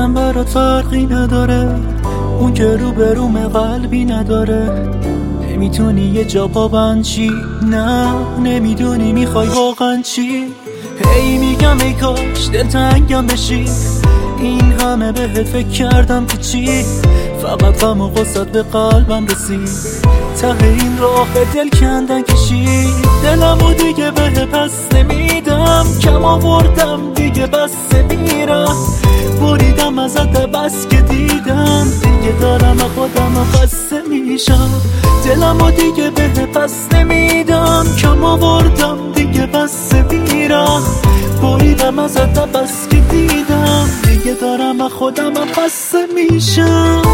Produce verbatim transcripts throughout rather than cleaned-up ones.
اصلا برات فرقی نداره، اون که رو به روم قلبی نداره. نمیتونی یه جا پابند چی؟ نه نمیدونی میخوای واقعا چی؟ هی میگم ای کاش دلتنگم بشی، این همه بهت فکر کردم که چی؟ فقط غم و غصت به قلبم رسید، ته این راه دل کندن کشید. دلمو دیگه به پس نمیدم، کم آوردم دیگه بس میرم، بریدم ازت بس که دیدم دیگه دارم خودم خسته میشم. دلمو دیگه به پس نمیدم، کم آوردم دیگه بس میرم، بریدم ازت بس که دیدم دیگه دارم خودم خسته میشم.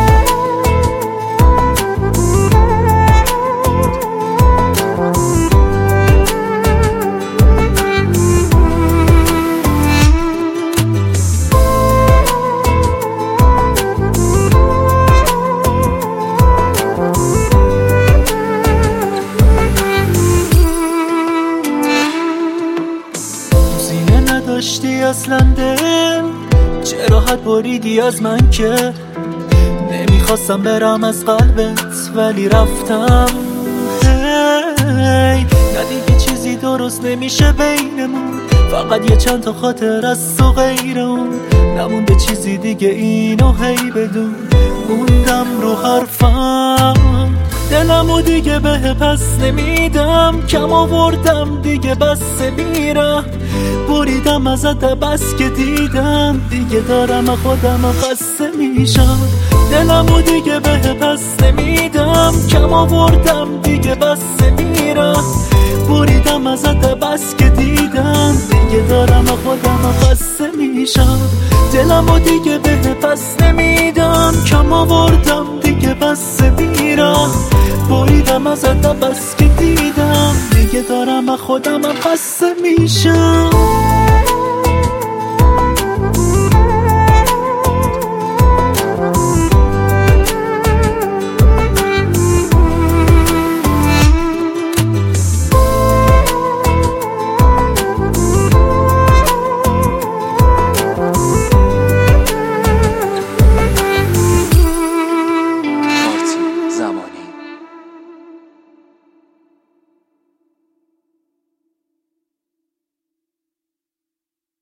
نداشتی اصلا دل، چه راحت بریدی از من که نمیخواستم برم از قلبت ولی رفتم. هی نه دیگه چیزی درست نمیشه بینمون، فقط یه چند تا خاطر از تو غیر اون، نمونده چیزی دیگه اینو هی بدون، موندم رو حرفم. دلمو دیگه به پس نمیدم، کم آوردم دیگه بس میرم، بریدم ازت بس که دیدم دیگه دارم خودم خسته میشم. دلمو دیگه به پس نمیدم، کم آوردم دیگه بس میرم، بریدم ازت بس که دیدم دیگه دارم خودم خسته میشم. دلمو دیگه به پس نمیدم، کم آوردم دیگه بس میرم، بریدم ازت بس که دیدم دیگه دارم خودم خسته میشم.